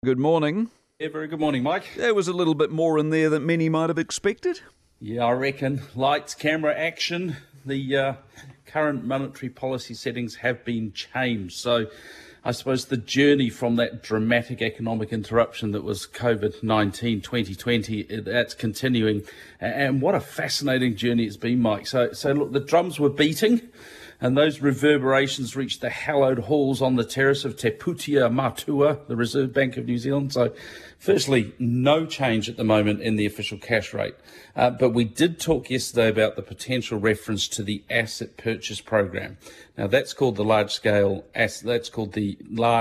Good morning. Yeah, very good morning, Mike. There was a little bit more in there than many might have expected. Yeah, I reckon. Lights, camera, action. The current monetary policy settings have been changed. So I suppose the journey from that dramatic economic interruption that was COVID-19 2020, that's continuing. And what a fascinating journey it's been, Mike. So look, the drums were beating, and those reverberations reached the hallowed halls on the terrace of Te Putea Matua, the Reserve Bank of New Zealand. So firstly, no change at the moment in the official cash rate. But we did talk yesterday about the potential reference to the asset purchase program. Now that's called the large scale, that's called the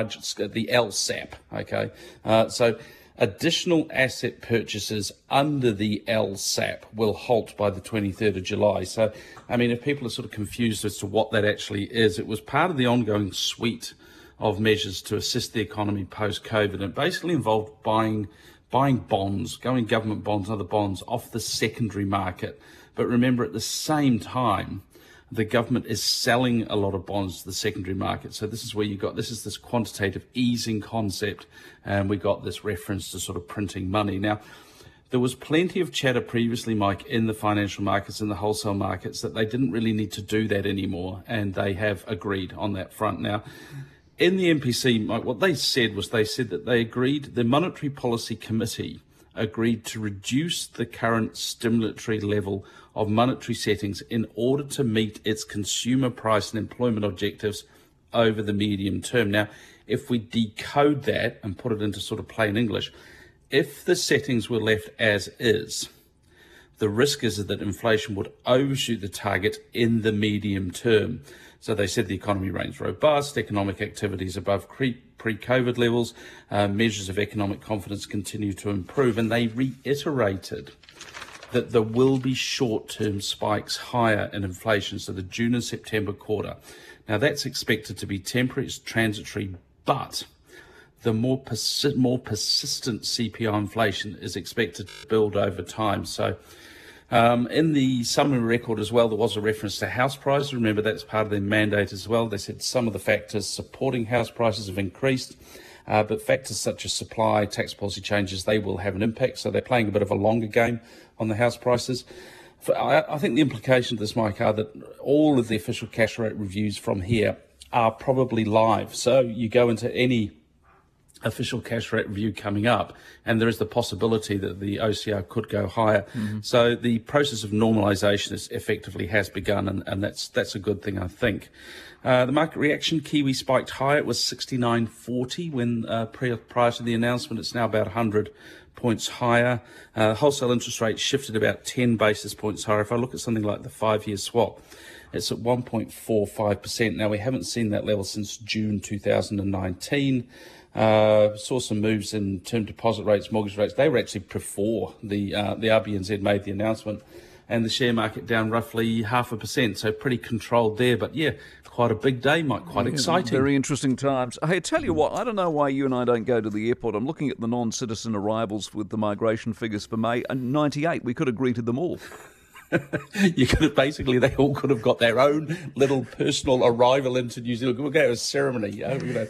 LSAP, okay? So additional asset purchases under the LSAP will halt by the 23rd of July. So, I mean, if people are sort of confused as to what that actually is, it was part of the ongoing suite of measures to assist the economy post-COVID, and it basically involved buying bonds, government bonds, other bonds off the secondary market. But remember, at the same time, the government is selling a lot of bonds to the secondary market. So this is where this quantitative easing concept, and we got this reference to sort of printing money. Now, there was plenty of chatter previously, Mike, in the financial markets, in the wholesale markets, that they didn't really need to do that anymore, and they have agreed on that front. Now, in the MPC, Mike, what they said that they agreed, the Monetary Policy Committee agreed to reduce the current stimulatory level of monetary settings in order to meet its consumer price and employment objectives over the medium term. Now, if we decode that and put it into sort of plain English, if the settings were left as is, the risk is that inflation would overshoot the target in the medium term. So they said the economy remains robust, economic activities above pre-COVID levels, measures of economic confidence continue to improve, and they reiterated that there will be short-term spikes higher in inflation, so the June and September quarter. Now that's expected to be temporary, it's transitory, but the more persistent CPI inflation is expected to build over time. So in the summary record as well, there was a reference to house prices. Remember, that's part of their mandate as well. They said some of the factors supporting house prices have increased, but factors such as supply, tax policy changes, they will have an impact. So they're playing a bit of a longer game on the house prices. I think the implication of this, Mike, are that all of the official cash rate reviews from here are probably live. So you go into any official cash rate review coming up, and there is the possibility that the OCR could go higher. So the process of normalisation effectively has begun, and that's a good thing, I think. The market reaction, Kiwi spiked higher. It was 69.40 when prior to the announcement. It's now about 100 points higher. Wholesale interest rate shifted about 10 basis points higher. If I look at something like the 5-year swap, it's at 1.45%. Now, we haven't seen that level since June 2019. Saw some moves in term deposit rates, mortgage rates. They were actually before the RBNZ made the announcement, and the share market down roughly 0.5%. So pretty controlled there. But yeah, quite a big day, Mike. Quite exciting. Very interesting times. Hey, I tell you what, I don't know why you and I don't go to the airport. I'm looking at the non-citizen arrivals with the migration figures for May, and 98. We could have greeted them all. You could have they all could have got their own little personal arrival into New Zealand. We'll go to a ceremony,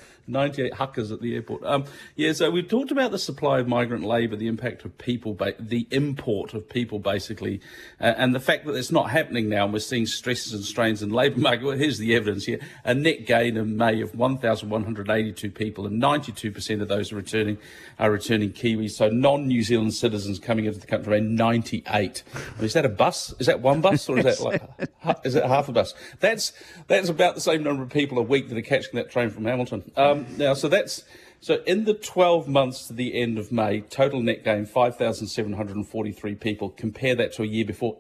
98 huckers at the airport. So we've talked about the supply of migrant labour, the impact of people, the import of people, basically, and the fact that it's not happening now, and we're seeing stresses and strains in the labour market. Well, here's the evidence here. A net gain in May of 1,182 people, and 92% of those are returning Kiwis. So non-New Zealand citizens coming into the country are 98. Is that a bus? Is that one bus, or is that is it half a bus? That's about the same number of people a week that are catching that train from Hamilton. So in the 12 months to the end of May, total net gain 5,743 people. Compare that to a year before,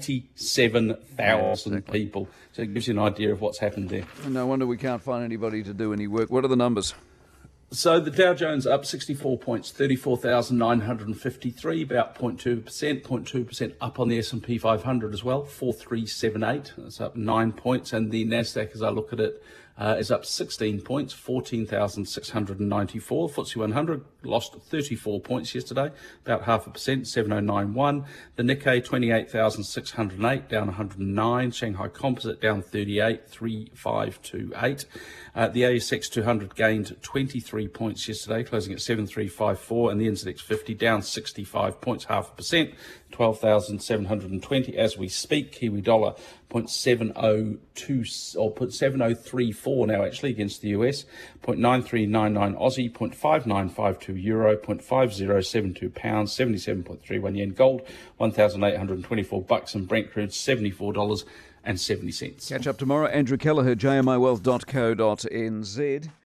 87,000 people. So it gives you an idea of what's happened there. No wonder we can't find anybody to do any work. What are the numbers? So the Dow Jones up 64 points, 34,953, about 0.2% up on the S&P 500 as well, 4,378. That's up 9 points. And the Nasdaq, as I look at it, is up 16 points, 14,694. FTSE 100 lost 34 points yesterday, about 0.5%, 7091. The Nikkei 28,608, down 109. Shanghai Composite down 38, 3528. The ASX 200 gained 23 points yesterday, closing at 7354, and the NZX 50 down 65 points, 0.5%, 12,720 as we speak. Kiwi dollar 0.702 or 0.7034 now actually against the US, 0.9399 Aussie, 0.5952 euro, 0.5072 pounds, 77.31 yen. Gold 1,824 bucks, and Brent crude $74.70. Catch up tomorrow. Andrew Kelleher, jmiwealth.co.nz.